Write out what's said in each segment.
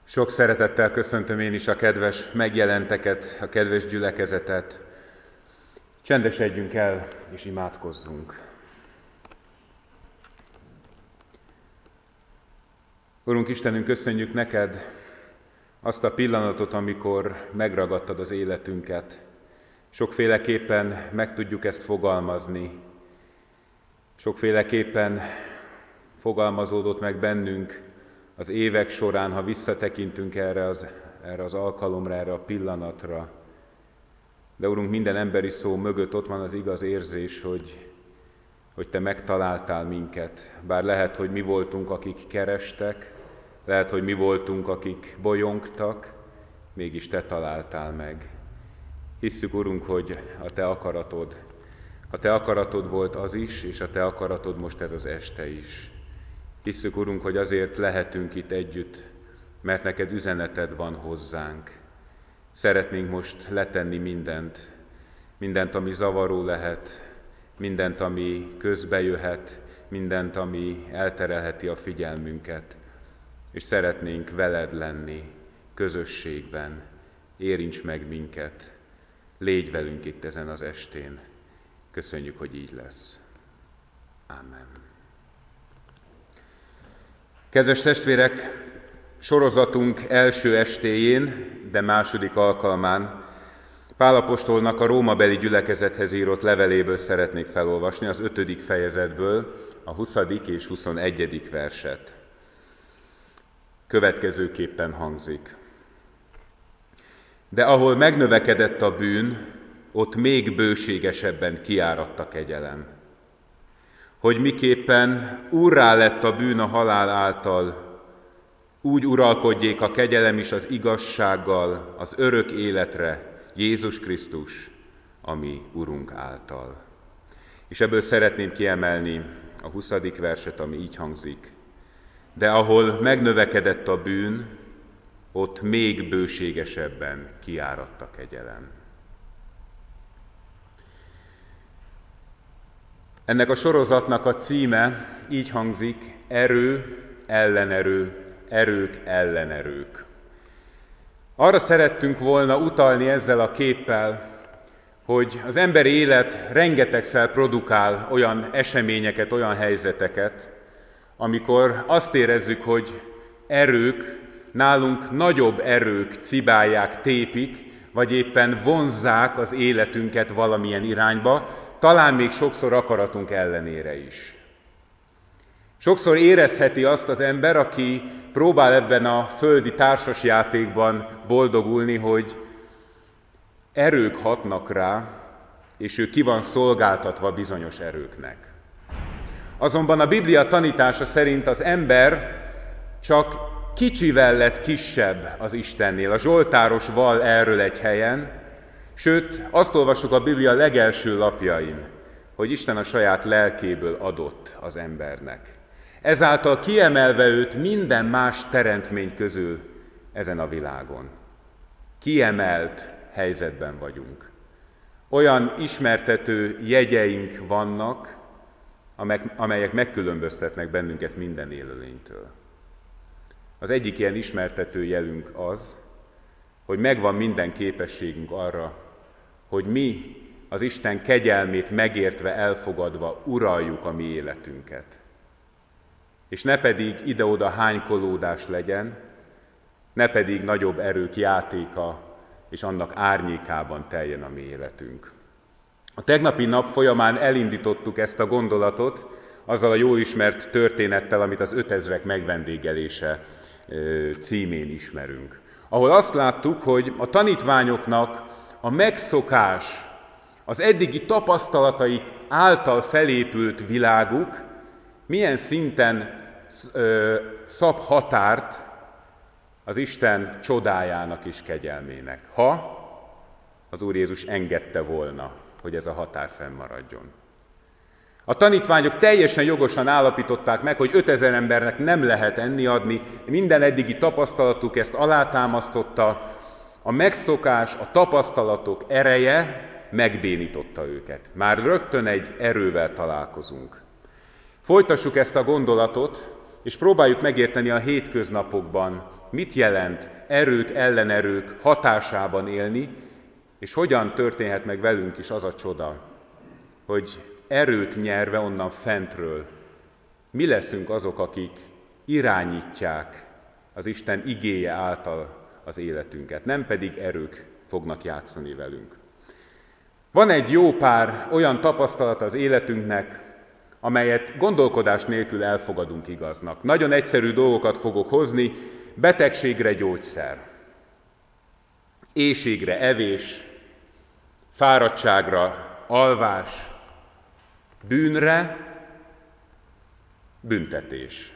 Sok szeretettel köszöntöm én is a kedves megjelenteket, a kedves gyülekezetet. Csendesedjünk el és imádkozzunk. Urunk Istenünk, köszönjük neked azt a pillanatot, amikor megragadtad az életünket. Sokféleképpen meg tudjuk ezt fogalmazni. Sokféleképpen fogalmazódott meg bennünk az évek során, ha visszatekintünk erre az alkalomra, erre a pillanatra. De Urunk, minden emberi szó mögött ott van az igaz érzés, hogy Te megtaláltál minket. Bár lehet, hogy mi voltunk, akik kerestek, lehet, hogy mi voltunk, akik bolyongtak, mégis Te találtál meg. Hisszük, Urunk, hogy a Te akaratod volt az is, és a Te akaratod most ez az este is. Hisszük, Urunk, hogy azért lehetünk itt együtt, mert neked üzeneted van hozzánk. Szeretnénk most letenni mindent, ami zavaró lehet, mindent, ami közbejöhet, mindent, ami elterelheti a figyelmünket. És szeretnénk veled lenni, közösségben. Érints meg minket, légy velünk itt ezen az estén. Köszönjük, hogy így lesz. Ámen. Kedves testvérek, sorozatunk első estéjén, de második alkalmán Pál apostolnak a rómabeli gyülekezethez írott leveléből szeretnék felolvasni, az 5. fejezetből a 20. és 21. verset. Következőképpen hangzik. De ahol megnövekedett a bűn, ott még bőségesebben kiáradt a kegyelem. Hogy miképpen úrrá lett a bűn a halál által, úgy uralkodjék a kegyelem is az igazsággal, az örök életre, Jézus Krisztus, a mi Urunk által. És ebből szeretném kiemelni a 20. verset, ami így hangzik. De ahol megnövekedett a bűn, ott még bőségesebben kiáradt a kegyelem. Ennek a sorozatnak a címe így hangzik: erő, ellenerő, erők, ellenerők. Arra szerettünk volna utalni ezzel a képpel, hogy az emberi élet rengetegszer produkál olyan eseményeket, olyan helyzeteket, amikor azt érezzük, hogy erők, nálunk nagyobb erők cibálják, tépik, vagy éppen vonzzák az életünket valamilyen irányba, talán még sokszor akaratunk ellenére is. Sokszor érezheti azt az ember, aki próbál ebben a földi társasjátékban boldogulni, hogy erők hatnak rá, és ő ki van szolgáltatva bizonyos erőknek. Azonban a Biblia tanítása szerint az ember csak kicsivel lett kisebb az Istennél. A Zsoltáros vall erről egy helyen, sőt, azt olvassuk a Biblia legelső lapjain, hogy Isten a saját lelkéből adott az embernek. Ezáltal kiemelve őt minden más teremtmény közül ezen a világon. Kiemelt helyzetben vagyunk. Olyan ismertető jegyeink vannak, amelyek megkülönböztetnek bennünket minden élőlénytől. Az egyik ilyen ismertető jelünk az, hogy megvan minden képességünk arra, hogy mi az Isten kegyelmét megértve, elfogadva uraljuk a mi életünket. És ne pedig ide-oda hánykolódás legyen, ne pedig nagyobb erők játéka és annak árnyékában teljen a mi életünk. A tegnapi nap folyamán elindítottuk ezt a gondolatot azzal a jól ismert történettel, amit az 5000-ek megvendégelése címén ismerünk. Ahol azt láttuk, hogy a tanítványoknak a megszokás, az eddigi tapasztalataik által felépült világuk milyen szinten szab határt az Isten csodájának és kegyelmének, ha az Úr Jézus engedte volna, hogy ez a határ fennmaradjon. A tanítványok teljesen jogosan állapították meg, hogy 5000 embernek nem lehet enni adni, minden eddigi tapasztalatuk ezt alátámasztotta, a megszokás, a tapasztalatok ereje megbénította őket. Már rögtön egy erővel találkozunk. Folytassuk ezt a gondolatot, és próbáljuk megérteni a hétköznapokban mit jelent erők, ellenerők hatásában élni, és hogyan történhet meg velünk is az a csoda, hogy erőt nyerve onnan fentről mi leszünk azok, akik irányítják az Isten igéje által az életünket, nem pedig erők fognak játszani velünk. Van egy jó pár olyan tapasztalat az életünknek, amelyet gondolkodás nélkül elfogadunk igaznak. Nagyon egyszerű dolgokat fogok hozni: betegségre gyógyszer, éhségre evés, fáradtságra alvás, bűnre büntetés.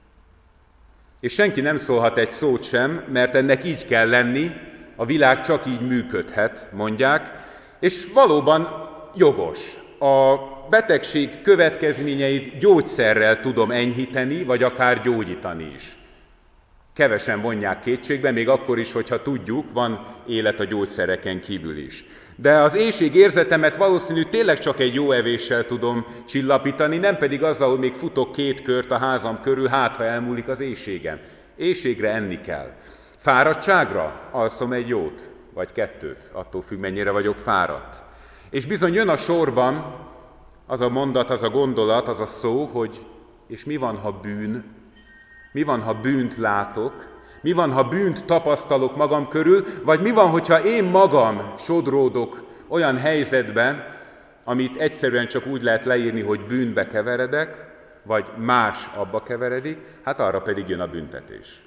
És senki nem szólhat egy szót sem, mert ennek így kell lenni, a világ csak így működhet, mondják, és valóban jogos. A betegség következményeit gyógyszerrel tudom enyhíteni, vagy akár gyógyítani is. Kevesen vonják kétségbe, még akkor is, hogyha tudjuk, van élet a gyógyszereken kívül is. De az éhség érzetemet valószínű tényleg csak egy jó evéssel tudom csillapítani, nem pedig azzal, hogy még futok 2 kört a házam körül, hát ha elmúlik az éhségem. Éhségre enni kell. Fáradtságra alszom egy jót, vagy 2, attól függ, mennyire vagyok fáradt. És bizony jön a sorban az a mondat, az a gondolat, az a szó, hogy és mi van, ha bűn? Mi van, ha bűnt látok? Mi van, ha bűnt tapasztalok magam körül? Vagy mi van, hogyha én magam sodródok olyan helyzetbe, amit egyszerűen csak úgy lehet leírni, hogy bűnbe keveredek, vagy más abba keveredik, hát arra pedig jön a büntetés.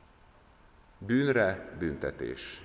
Bűnre büntetés.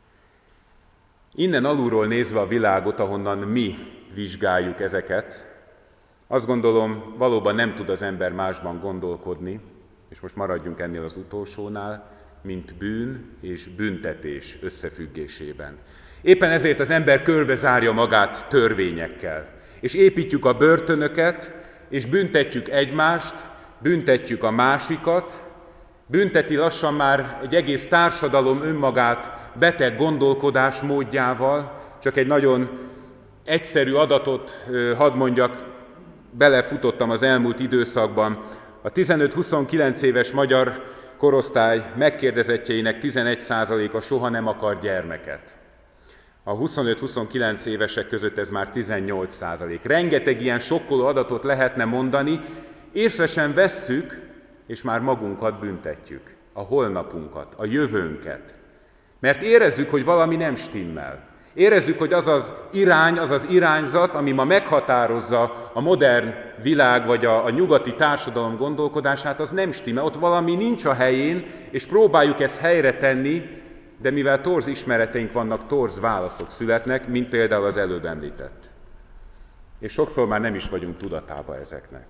Innen alulról nézve a világot, ahonnan mi vizsgáljuk ezeket, azt gondolom, valóban nem tud az ember másban gondolkodni, és most maradjunk ennél az utolsónál, mint bűn és büntetés összefüggésében. Éppen ezért az ember körbezárja magát törvényekkel, és építjük a börtönöket, és büntetjük egymást, büntetjük a másikat, bünteti lassan már egy egész társadalom önmagát beteg gondolkodás módjával. Csak egy nagyon egyszerű adatot hadd mondjak, belefutottam az elmúlt időszakban. A 15-29 éves magyar korosztály megkérdezettjeinek 11%-a soha nem akar gyermeket. A 25-29 évesek között ez már 18%. Rengeteg ilyen sokkoló adatot lehetne mondani, észre sem vesszük, és már magunkat büntetjük, a holnapunkat, a jövőnket. Mert érezzük, hogy valami nem stimmel. Érezzük, hogy az az irány, az az irányzat, ami ma meghatározza a modern világ vagy a nyugati társadalom gondolkodását, az nem stimmel. Ott valami nincs a helyén, és próbáljuk ezt helyre tenni, de mivel torz ismereteink vannak, torz válaszok születnek, mint például az előbb említett. És sokszor már nem is vagyunk tudatában ezeknek.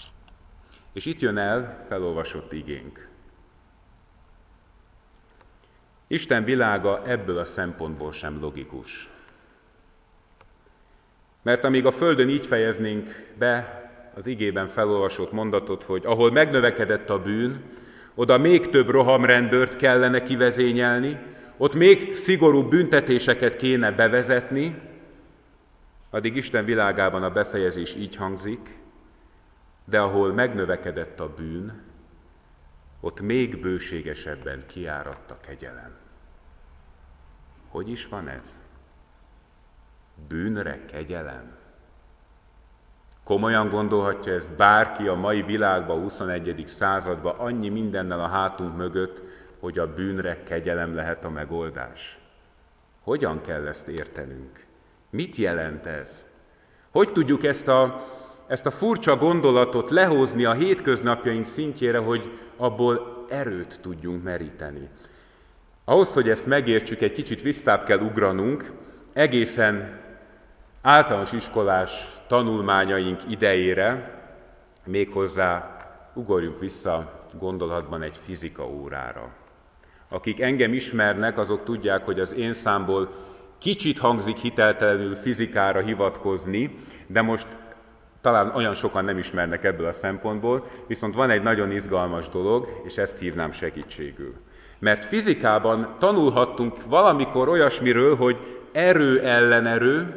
És itt jön el felolvasott igénk. Isten világa ebből a szempontból sem logikus. Mert amíg a földön így fejeznénk be az igében felolvasott mondatot, hogy ahol megnövekedett a bűn, oda még több rohamrendőrt kellene kivezényelni, ott még szigorúbb büntetéseket kéne bevezetni, addig Isten világában a befejezés így hangzik, de ahol megnövekedett a bűn, ott még bőségesebben kiáradt a kegyelem. Hogy is van ez? Bűnre kegyelem? Komolyan gondolhatja ezt bárki a mai világban, a 21. században, annyi mindennel a hátunk mögött, hogy a bűnre kegyelem lehet a megoldás? Hogyan kell ezt értenünk? Mit jelent ez? Hogy tudjuk ezt a furcsa gondolatot lehozni a hétköznapjaink szintjére, hogy abból erőt tudjunk meríteni? Ahhoz, hogy ezt megértsük, egy kicsit visszább kell ugranunk, egészen általános iskolás tanulmányaink idejére, méghozzá ugorjunk vissza gondolatban egy fizika órára. Akik engem ismernek, azok tudják, hogy az én számból kicsit hangzik hiteltelenül fizikára hivatkozni, de most talán olyan sokan nem ismernek ebből a szempontból, viszont van egy nagyon izgalmas dolog, és ezt hívnám segítségül. Mert fizikában tanulhattunk valamikor olyasmiről, hogy erő ellen erő,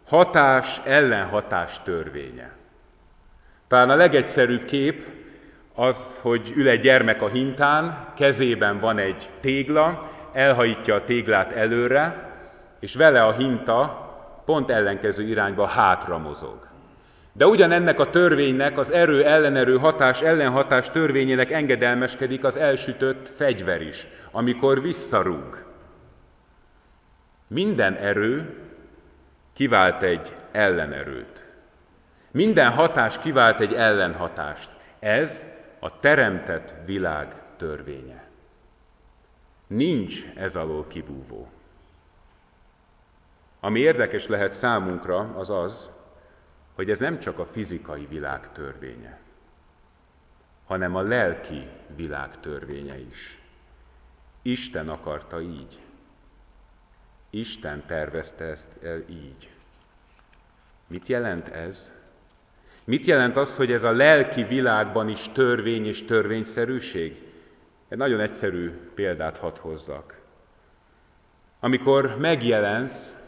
hatás ellen hatás törvénye. Talán a legegyszerűbb kép az, hogy ül egy gyermek a hintán, kezében van egy tégla, elhajítja a téglát előre, és vele a hinta pont ellenkező irányba hátra mozog. De ugyanennek a törvénynek, az erő-ellenerő hatás-ellenhatás törvényének engedelmeskedik az elsütött fegyver is, amikor visszarúg. Minden erő kivált egy ellenerőt. Minden hatás kivált egy ellenhatást. Ez a teremtett világ törvénye. Nincs ez alól kibúvó. Ami érdekes lehet számunkra, az az, hogy ez nem csak a fizikai világ törvénye, hanem a lelki világ törvénye is. Isten akarta így. Isten tervezte ezt el így. Mit jelent ez? Mit jelent az, hogy ez a lelki világban is törvény és törvényszerűség? Egy nagyon egyszerű példát hadd hozzak. Amikor megjelensz,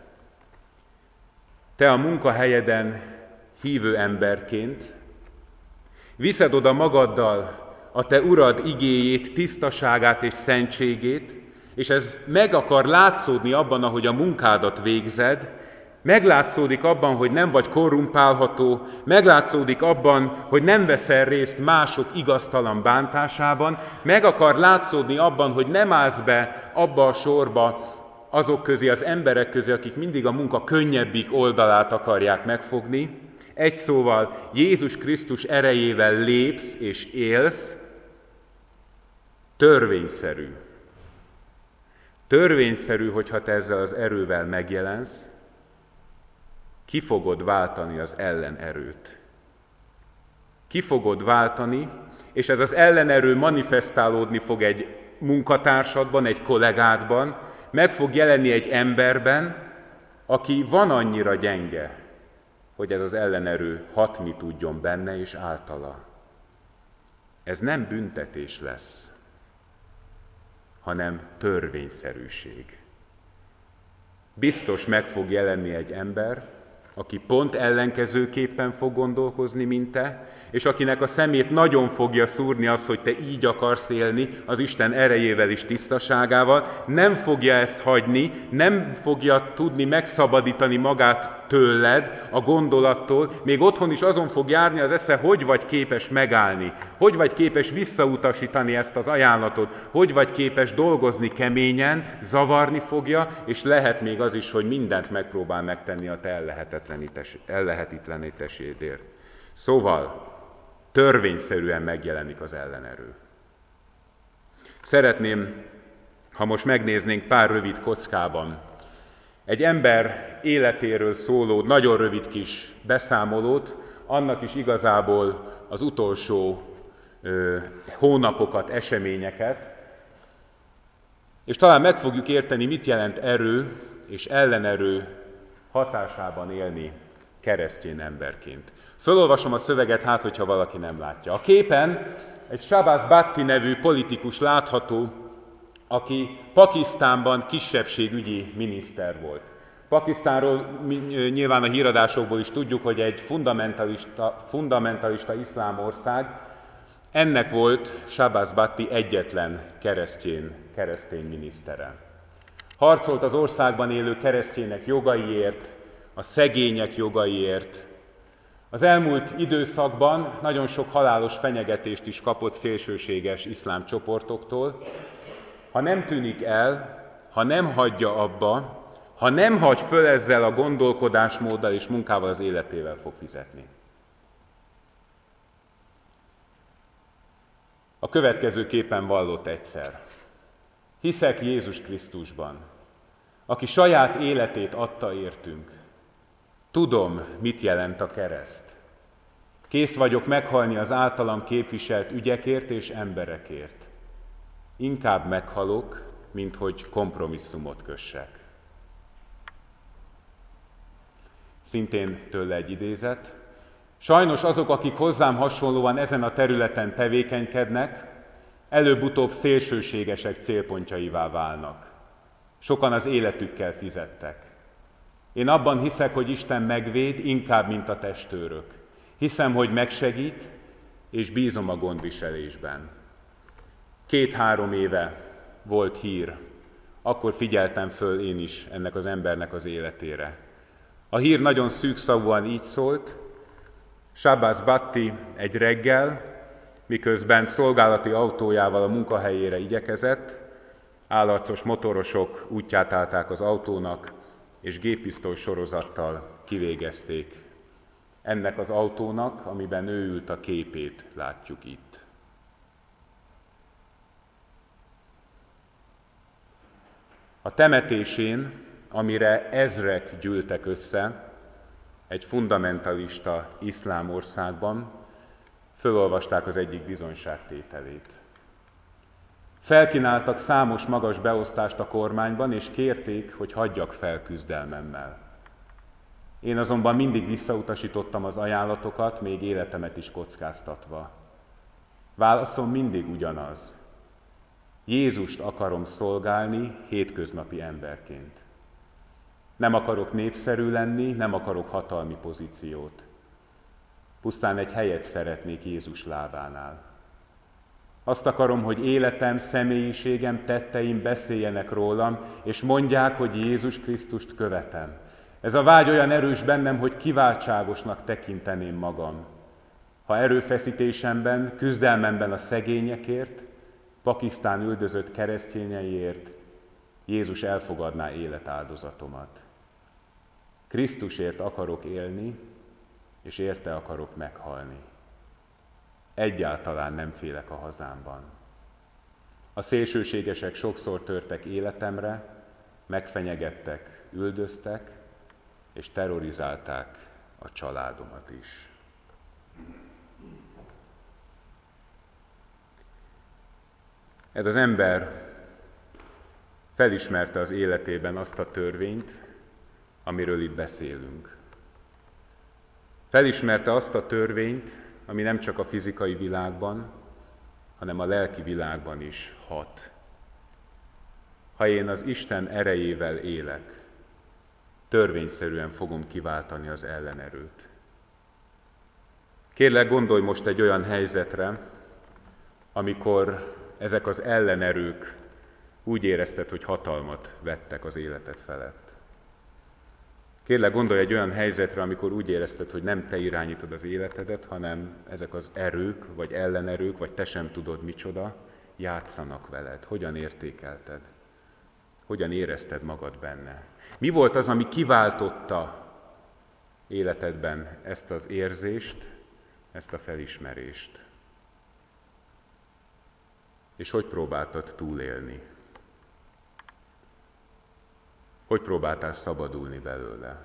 te a munkahelyeden hívő emberként, viszed oda magaddal a te Urad igéjét, tisztaságát és szentségét, és ez meg akar látszódni abban, ahogy a munkádat végzed, meglátszódik abban, hogy nem vagy korrumpálható, meglátszódik abban, hogy nem veszel részt mások igaztalan bántásában, meg akar látszódni abban, hogy nem állsz be abba a sorba azok közé, az emberek közé, akik mindig a munka könnyebbik oldalát akarják megfogni. Egy szóval, Jézus Krisztus erejével lépsz és élsz, törvényszerű. Törvényszerű, hogyha te ezzel az erővel megjelensz, ki fogod váltani az ellenerőt. Ki fogod váltani, és ez az ellenerő manifestálódni fog egy munkatársadban, egy kollégádban, meg fog jelenni egy emberben, aki van annyira gyenge, hogy ez az ellenerő hatni tudjon benne és általa. Ez nem büntetés lesz, hanem törvényszerűség. Biztos meg fog jelenni egy ember, aki pont ellenkezőképpen fog gondolkozni, mint te, és akinek a szemét nagyon fogja szúrni az, hogy te így akarsz élni, az Isten erejével és tisztaságával, nem fogja ezt hagyni, nem fogja tudni megszabadítani magát tőled, a gondolattól, még otthon is azon fog járni az esze, hogy vagy képes megállni, hogy vagy képes visszautasítani ezt az ajánlatot, hogy vagy képes dolgozni keményen, zavarni fogja, és lehet még az is, hogy mindent megpróbál megtenni a te ellehetetlenítésédért. Szóval törvényszerűen megjelenik az ellenerő. Szeretném, ha most megnéznénk pár rövid kockában egy ember életéről szóló, nagyon rövid kis beszámolót, annak is igazából az utolsó hónapokat, eseményeket, és talán meg fogjuk érteni, mit jelent erő és ellenerő hatásában élni keresztény emberként. Fölolvasom a szöveget, hát, hogyha valaki nem látja. A képen egy Shahbaz Bhatti nevű politikus látható, aki Pakisztánban kisebbségügyi miniszter volt. Pakisztánról nyilván a híradásokból is tudjuk, hogy egy fundamentalista iszlám ország. Ennek volt Shahbaz Bhatti egyetlen keresztény minisztere. Harcolt az országban élő keresztények jogaiért, a szegények jogaiért. Az elmúlt időszakban nagyon sok halálos fenyegetést is kapott szélsőséges iszlám csoportoktól. Ha nem tűnik el, ha nem hagyja abba, ha nem hagy föl ezzel a gondolkodásmóddal és munkával, az életével fog fizetni. A következőképpen vallott egyszer: hiszek Jézus Krisztusban, aki saját életét adta értünk. Tudom, mit jelent a kereszt. Kész vagyok meghalni az általam képviselt ügyekért és emberekért. Inkább meghalok, mint hogy kompromisszumot kössek. Szintén tőle egy idézet. Sajnos azok, akik hozzám hasonlóan ezen a területen tevékenykednek, előbb-utóbb szélsőségesek célpontjaivá válnak. Sokan az életükkel fizettek. Én abban hiszek, hogy Isten megvéd, inkább, mint a testőrök. Hiszem, hogy megsegít, és bízom a gondviselésben. 2-3 éve volt hír, akkor figyeltem föl én is ennek az embernek az életére. A hír nagyon szűkszavúan így szólt: Sábász Batti egy reggel, miközben szolgálati autójával a munkahelyére igyekezett, állarcos motorosok útját állták az autónak, és géppisztoly sorozattal kivégezték. Ennek az autónak, amiben ő ült, a képét látjuk itt. A temetésén, amire ezrek gyűltek össze, egy fundamentalista iszlám országban, fölolvasták az egyik bizonyságtételét. Felkínáltak számos magas beosztást a kormányban, és kérték, hogy hagyjak fel küzdelmemmel. Én azonban mindig visszautasítottam az ajánlatokat, még életemet is kockáztatva. Válaszom mindig ugyanaz. Jézust akarom szolgálni hétköznapi emberként. Nem akarok népszerű lenni, nem akarok hatalmi pozíciót. Pusztán egy helyet szeretnék Jézus lábánál. Azt akarom, hogy életem, személyiségem, tetteim beszéljenek rólam, és mondják, hogy Jézus Krisztust követem. Ez a vágy olyan erős bennem, hogy kiváltságosnak tekinteném magam. Ha erőfeszítésemben, küzdelmemben a szegényekért, Pakisztán üldözött keresztényeiért Jézus elfogadná életáldozatomat. Krisztusért akarok élni, és érte akarok meghalni. Egyáltalán nem félek a hazámban. A szélsőségesek sokszor törtek életemre, megfenyegettek, üldöztek, és terrorizálták a családomat is. Ez az ember felismerte az életében azt a törvényt, amiről itt beszélünk. Felismerte azt a törvényt, ami nem csak a fizikai világban, hanem a lelki világban is hat. Ha én az Isten erejével élek, törvényszerűen fogom kiváltani az ellenerőt. Kérlek, gondolj most egy olyan helyzetre, amikor ezek az ellenerők úgy érezted, hogy hatalmat vettek az életed felett. Kérlek, gondolj egy olyan helyzetre, amikor úgy érezted, hogy nem te irányítod az életedet, hanem ezek az erők, vagy ellenerők, vagy te sem tudod micsoda, játszanak veled. Hogyan értékelted? Hogyan érezted magad benne? Mi volt az, ami kiváltotta életedben ezt az érzést, ezt a felismerést? És hogy próbáltad túlélni? Hogy próbáltál szabadulni belőle?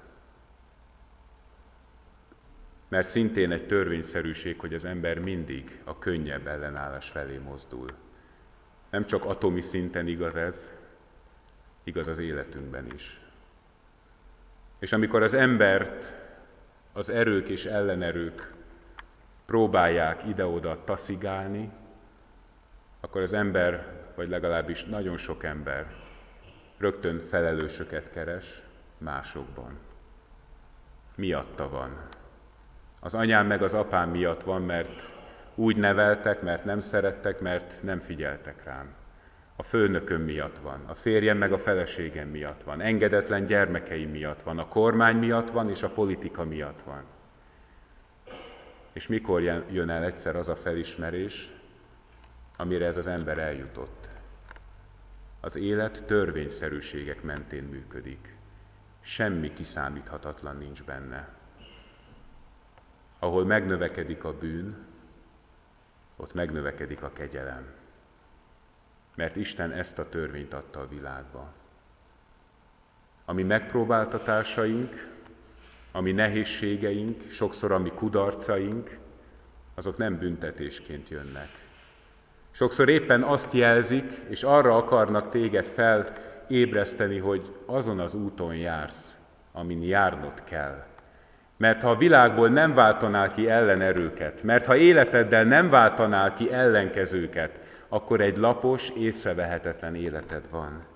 Mert szintén egy törvényszerűség, hogy az ember mindig a könnyebb ellenállás felé mozdul. Nem csak atomi szinten igaz ez, igaz az életünkben is. És amikor az embert az erők és ellenerők próbálják ide-oda taszigálni, akkor az ember, vagy legalábbis nagyon sok ember rögtön felelősöket keres másokban. Miatta van. Az anyám meg az apám miatt van, mert úgy neveltek, mert nem szerettek, mert nem figyeltek rám. A főnököm miatt van, a férjem meg a feleségem miatt van, engedetlen gyermekeim miatt van, a kormány miatt van, és a politika miatt van. És mikor jön el egyszer az a felismerés, amire ez az ember eljutott? Az élet törvényszerűségek mentén működik. Semmi kiszámíthatatlan nincs benne. Ahol megnövekedik a bűn, ott megnövekedik a kegyelem. Mert Isten ezt a törvényt adta a világba. A mi megpróbáltatásaink, a mi nehézségeink, sokszor a mi kudarcaink, azok nem büntetésként jönnek. Sokszor éppen azt jelzik, és arra akarnak téged felébreszteni, hogy azon az úton jársz, amin járnod kell. Mert ha a világból nem váltanál ki ellenerőket, mert ha életeddel nem váltanál ki ellenkezőket, akkor egy lapos, észrevehetetlen életed van.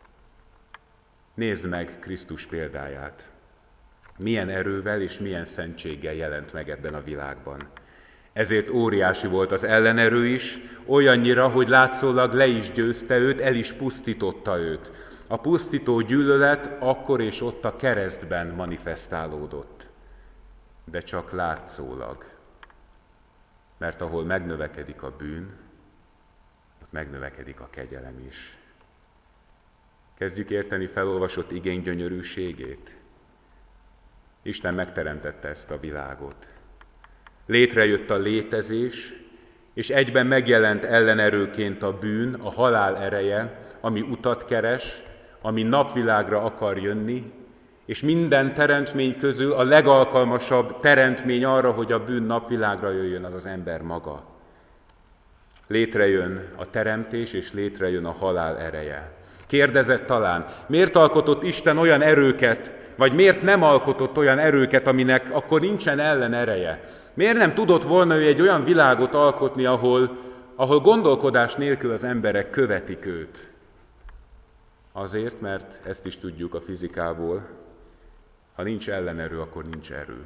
Nézd meg Krisztus példáját. Milyen erővel és milyen szentséggel jelent meg ebben a világban. Ezért óriási volt az ellenerő is, olyannyira, hogy látszólag le is győzte őt, el is pusztította őt. A pusztító gyűlölet akkor és ott a keresztben manifestálódott. De csak látszólag. Mert ahol megnövekedik a bűn, ott megnövekedik a kegyelem is. Kezdjük érteni felolvasott igény gyönyörűségét. Isten megteremtette ezt a világot. Létrejött a létezés, és egyben megjelent ellenerőként a bűn, a halál ereje, ami utat keres, ami napvilágra akar jönni, és minden teremtmény közül a legalkalmasabb teremtmény arra, hogy a bűn napvilágra jöjjön, az az ember maga. Létrejön a teremtés, és létrejön a halál ereje. Kérdezett talán, miért alkotott Isten olyan erőket, vagy miért nem alkotott olyan erőket, aminek akkor nincsen ellenereje? Miért nem tudott volna ő egy olyan világot alkotni, ahol gondolkodás nélkül az emberek követik őt? Azért, mert ezt is tudjuk a fizikából, ha nincs ellenerő, akkor nincs erő.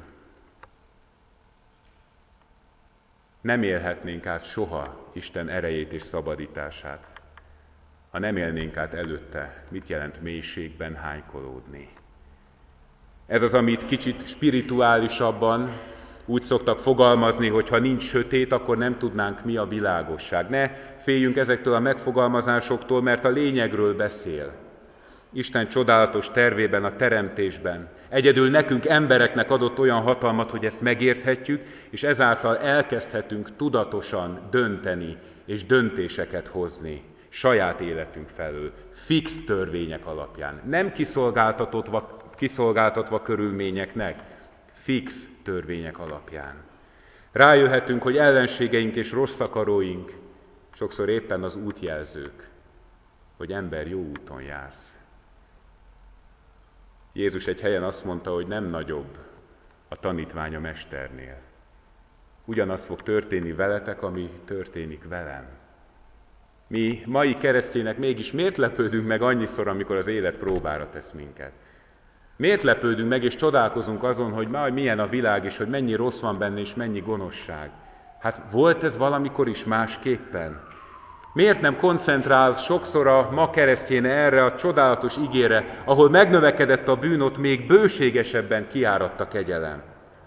Nem élhetnénk át soha Isten erejét és szabadítását, ha nem élnénk át előtte, mit jelent mélységben hánykolódni. Ez az, amit kicsit spirituálisabban úgy szoktak fogalmazni, hogy ha nincs sötét, akkor nem tudnánk, mi a világosság. Ne féljünk ezektől a megfogalmazásoktól, mert a lényegről beszél. Isten csodálatos tervében, a teremtésben. Egyedül nekünk, embereknek adott olyan hatalmat, hogy ezt megérthetjük, és ezáltal elkezdhetünk tudatosan dönteni és döntéseket hozni saját életünk felől, fix törvények alapján. Nem kiszolgáltatva körülményeknek, fix törvények alapján. Rájöhetünk, hogy ellenségeink és rossz akaróink sokszor éppen az útjelzők, hogy ember, jó úton jársz. Jézus egy helyen azt mondta, hogy nem nagyobb a tanítvány a mesternél. Ugyanaz fog történni veletek, ami történik velem. Mi mai keresztények mégis miért lepődünk meg annyiszor, amikor az élet próbára tesz minket? Miért lepődünk meg és csodálkozunk azon, hogy milyen a világ, és hogy mennyi rossz van benne, és mennyi gonoszság? Hát volt ez valamikor is másképpen? Miért nem koncentrál sokszor a ma keresztény erre a csodálatos igére, ahol megnövekedett a bűn, ott még bőségesebben kiáradt a kegyelem?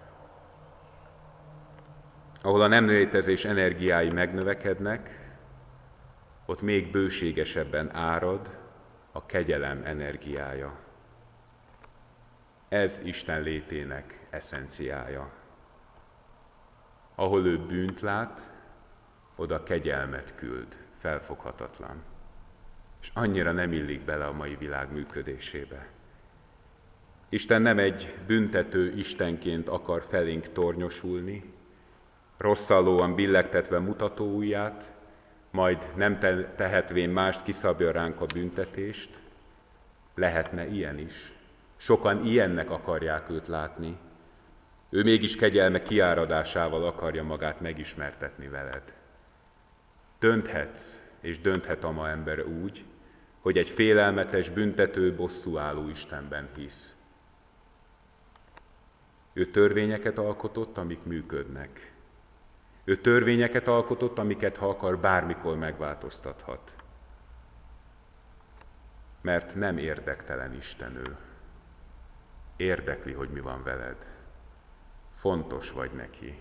Ahol a nem létezés energiái megnövekednek, ott még bőségesebben árad a kegyelem energiája. Ez Isten létének eszenciája. Ahol ő bűnt lát, oda kegyelmet küld, felfoghatatlan. És annyira nem illik bele a mai világ működésébe. Isten nem egy büntető Istenként akar felénk tornyosulni, rosszallóan billegtetve mutatóujját, majd nem tehetvén mást kiszabja ránk a büntetést. Lehetne ilyen is. Sokan ilyennek akarják őt látni. Ő mégis kegyelme kiáradásával akarja magát megismertetni veled. Dönthetsz, és dönthet a ma ember úgy, hogy egy félelmetes, büntető, bosszúálló Istenben hisz. Ő törvényeket alkotott, amik működnek. Ő törvényeket alkotott, amiket, ha akar, bármikor megváltoztathat. Mert nem érdektelen Isten ő. Érdekli, hogy mi van veled. Fontos vagy neki.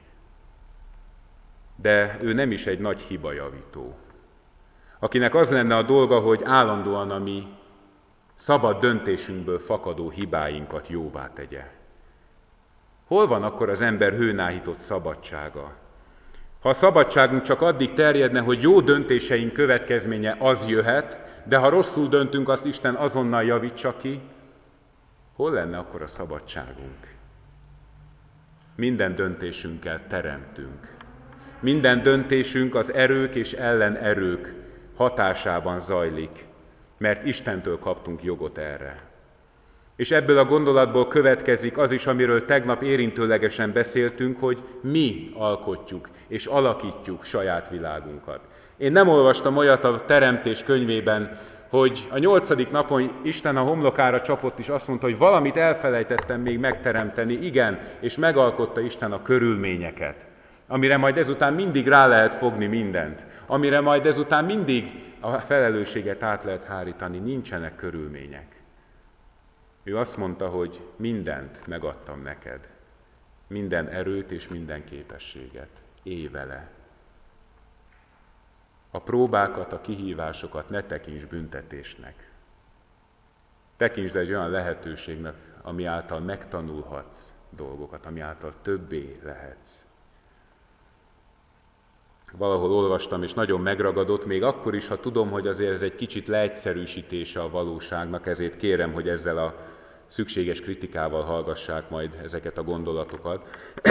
De ő nem is egy nagy hibajavító, akinek az lenne a dolga, hogy állandóan a mi szabad döntésünkből fakadó hibáinkat jóvá tegye. Hol van akkor az ember hőnáhított szabadsága? Ha a szabadságunk csak addig terjedne, hogy jó döntéseink következménye az jöhet, de ha rosszul döntünk, azt Isten azonnal javítsa ki, hol lenne akkor a szabadságunk? Minden döntésünkkel teremtünk. Minden döntésünk az erők és ellenerők hatásában zajlik, mert Istentől kaptunk jogot erre. És ebből a gondolatból következik az is, amiről tegnap érintőlegesen beszéltünk, hogy mi alkotjuk és alakítjuk saját világunkat. Én nem olvastam olyat a Teremtés könyvében, hogy a 8. napon Isten a homlokára csapott, és azt mondta, hogy valamit elfelejtettem még megteremteni. Igen, és megalkotta Isten a körülményeket. amire majd ezután mindig rá lehet fogni mindent, amire majd ezután mindig a felelősséget át lehet hárítani, nincsenek körülmények. Ő azt mondta, hogy mindent megadtam neked, minden erőt és minden képességet, élj vele. A próbákat, a kihívásokat ne tekints büntetésnek. Tekintsd egy olyan lehetőségnek, ami által megtanulhatsz dolgokat, ami által többé lehetsz. Valahol olvastam, és nagyon megragadott, még akkor is, ha tudom, hogy azért ez egy kicsit leegyszerűsítése a valóságnak, ezért kérem, hogy ezzel a szükséges kritikával hallgassák majd ezeket a gondolatokat.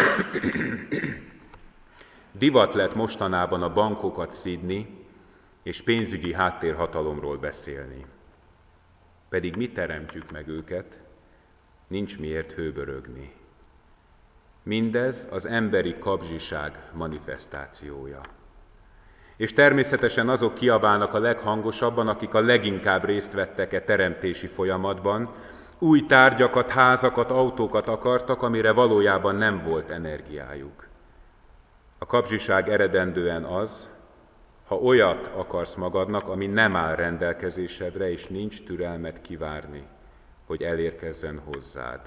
Divat lett mostanában a bankokat szidni, és pénzügyi háttérhatalomról beszélni. Pedig mi teremtjük meg őket, nincs miért hőbörögni. Mindez az emberi kapzsiság manifestációja. És természetesen azok kiabálnak a leghangosabban, akik a leginkább részt vettek e teremtési folyamatban, új tárgyakat, házakat, autókat akartak, amire valójában nem volt energiájuk. A kapzsiság eredendően az, ha olyat akarsz magadnak, ami nem áll rendelkezésedre, és nincs türelmet kivárni, hogy elérkezzen hozzád.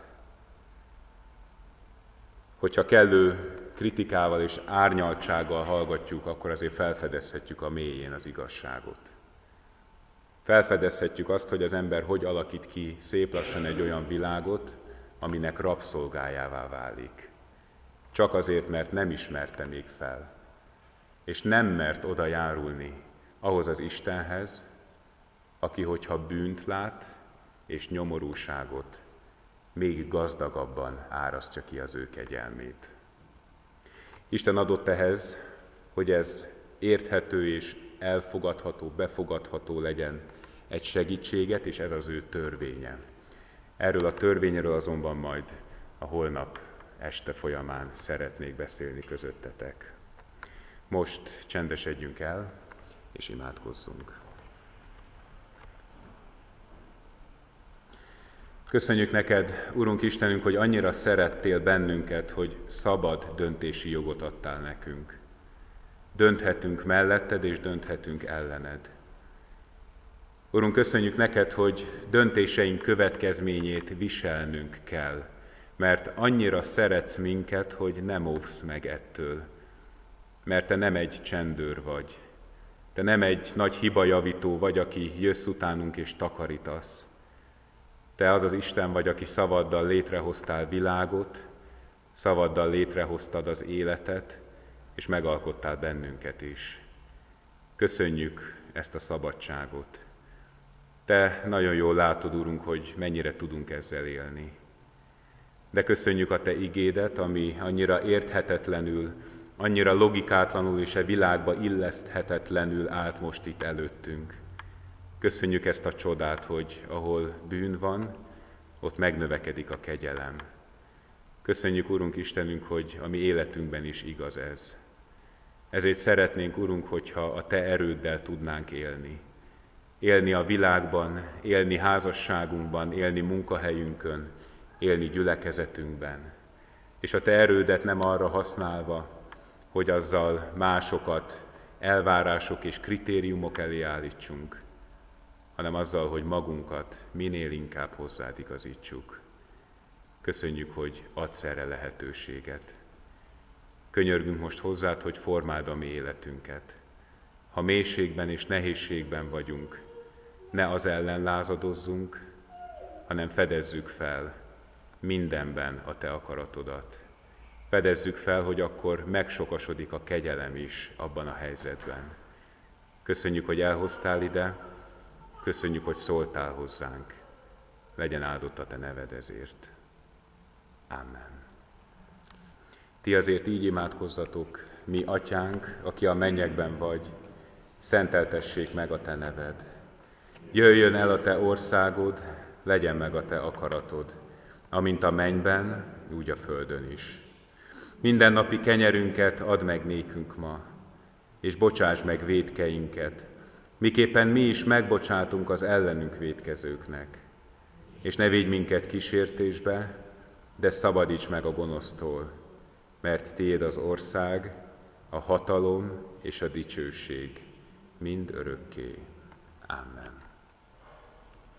Hogyha kellő kritikával és árnyaltsággal hallgatjuk, akkor azért felfedezhetjük a mélyén az igazságot. Felfedezhetjük azt, hogy az ember hogy alakít ki szép lassan egy olyan világot, aminek rabszolgájává válik. Csak azért, mert nem ismerte még fel, és nem mert oda járulni ahhoz az Istenhez, aki, hogyha bűnt lát és nyomorúságot, még gazdagabban árasztja ki az ő kegyelmét. Isten adott ehhez, hogy ez érthető és elfogadható, befogadható legyen egy segítséget, és ez az ő törvénye. Erről a törvényről azonban majd a holnap este folyamán szeretnék beszélni közöttetek. Most csendesedjünk el, és imádkozzunk. Köszönjük neked, Urunk Istenünk, hogy annyira szerettél bennünket, hogy szabad döntési jogot adtál nekünk. Dönthetünk melletted, és dönthetünk ellened. Urunk, köszönjük neked, hogy döntéseink következményét viselnünk kell, mert annyira szeretsz minket, hogy nem óvsz meg ettől. Mert te nem egy csendőr vagy, te nem egy nagy hibajavító vagy, aki jössz utánunk és takarítasz. Te az az Isten vagy, aki szavaddal létrehoztál világot, szavaddal létrehoztad az életet, és megalkottál bennünket is. Köszönjük ezt a szabadságot. Te nagyon jól látod, Urunk, hogy mennyire tudunk ezzel élni. De köszönjük a Te igédet, ami annyira érthetetlenül, annyira logikátlanul és a világba illeszthetetlenül állt most itt előttünk. Köszönjük ezt a csodát, hogy ahol bűn van, ott megnövekedik a kegyelem. Köszönjük, Urunk Istenünk, hogy a mi életünkben is igaz ez. Ezért szeretnénk, Urunk, hogyha a Te erőddel tudnánk élni. Élni a világban, élni házasságunkban, élni munkahelyünkön, élni gyülekezetünkben. És a Te erődet nem arra használva, hogy azzal másokat elvárások és kritériumok elé állítsunk, hanem azzal, hogy magunkat minél inkább hozzád igazítsuk. Köszönjük, hogy adsz erre lehetőséget. Könyörgünk most hozzád, hogy formáld a mi életünket. Ha mélységben és nehézségben vagyunk, ne az ellen lázadozzunk, hanem fedezzük fel mindenben a Te akaratodat. Fedezzük fel, hogy akkor megsokasodik a kegyelem is abban a helyzetben. Köszönjük, hogy elhoztál ide, köszönjük, hogy szóltál hozzánk. Legyen áldott a Te neved ezért. Amen. Ti azért így imádkozzatok, mi Atyánk, aki a mennyekben vagy, szenteltessék meg a Te neved. Jöjjön el a Te országod, legyen meg a Te akaratod, amint a mennyben, úgy a földön is. Mindennapi kenyerünket add meg nékünk ma, és bocsáss meg vétkeinket, miképpen mi is megbocsátunk az ellenünk vétkezőknek. És ne vigy minket kísértésbe, de szabadíts meg a gonosztól, mert tiéd az ország, a hatalom és a dicsőség mind örökké. Amen.